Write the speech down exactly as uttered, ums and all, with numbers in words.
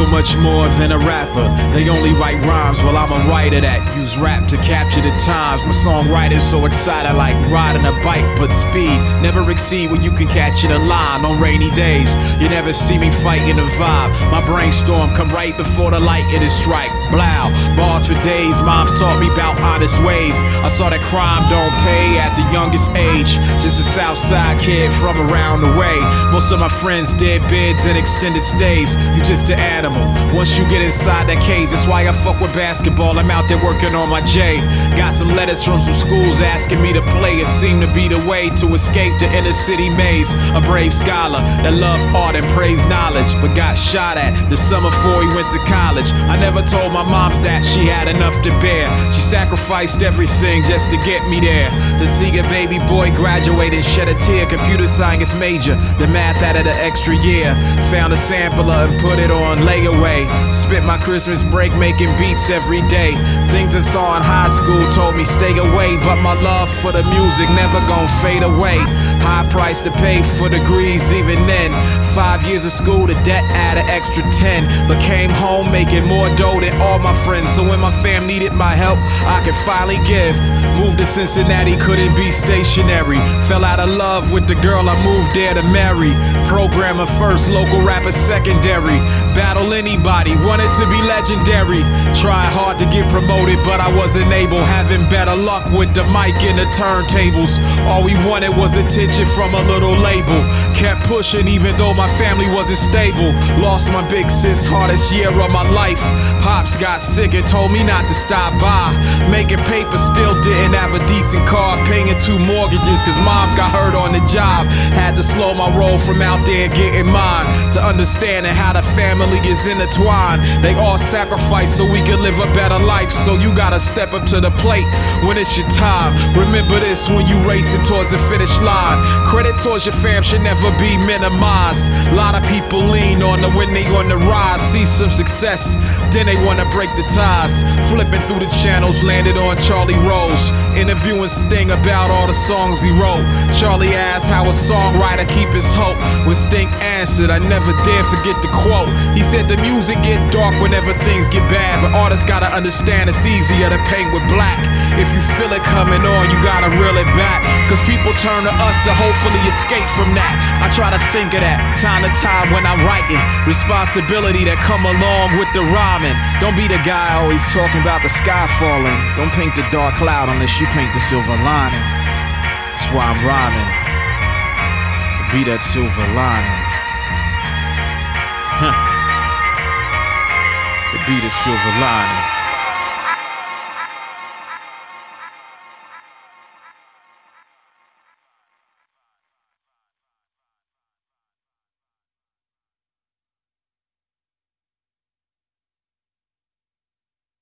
much more than a rapper. They only write rhymes while I'm a writer that use rap to capture the times. My songwriter's so excited like riding a bike, but speed never exceed what you can catch in a line. On rainy days, you never see me fighting a vibe. My brainstorm come right before the light it is strike. Blow, bars for days, moms taught me about honest ways. I saw that crime don't pay at the youngest age. Just a south side kid from around the way. Most of my friends did bids and extended stays. You just an animal once you get inside that cage. That's why I fuck with basketball, I'm out there working on my J. Got some letters from some schools asking me to play. It seemed to be the way to escape the inner city maze. A brave scholar that loved art and praised knowledge, but got shot at the summer before he went to college. I never told my moms that she had enough to bear. She sacrificed everything just to get me there. To see a baby boy graduate and shed a tear. Computer science major, the math added an extra year. Found a sampler and put it on layaway. Spent my Christmas break making beats every day. Things I saw in high school told me stay away, but my love for the music never gon' fade away. High price to pay for degrees even then. Five years of school, the debt added extra ten. But came home making more dough than all my friends. So when my fam needed my help, I could finally give. Moved to Cincinnati, couldn't be stationary. Fell out of love with the girl I moved there to marry. Programmer first, local rapper secondary. Battle anybody, wanted to be legendary. Tried hard to get promoted, but I wasn't able. Having better luck with the mic and the turntables. All we wanted was attention from a little label. Kept pushing even though my family wasn't stable. Lost my big sis, hardest year of my life. Pops got sick and told me not to stop by. Making paper, still didn't have a decent car. Paying two mortgages cause moms got hurt on the job. Had to slow my roll from out there getting mine. To understanding how the family is intertwined. They all sacrifice so we can live a better life. So you gotta step up to the plate when it's your time. Remember this when you racing towards the finish line. Credit towards your fam should never be minimized. A lot of people lean on the when they on the rise. See some success, then they wanna break the ties. Flipping through the channels, landed on Charlie Rose. Interviewing Sting about all the songs he wrote. Charlie asked how a songwriter keep his hope. When Sting answered, I never dare forget the quote. He said the music get dark whenever things get bad, but artists gotta understand it's easier to paint with black. If you feel it coming on, you gotta reel it back. Cause people turn to us to hopefully escape from that. I try to think of that time to time when I'm writing. Responsibility that come along with the rhyming. Don't be the guy always talking about the sky falling. Don't paint the dark cloud unless you paint the silver lining. That's why I'm rhyming, to be that silver lining. Huh. To be the silver lining.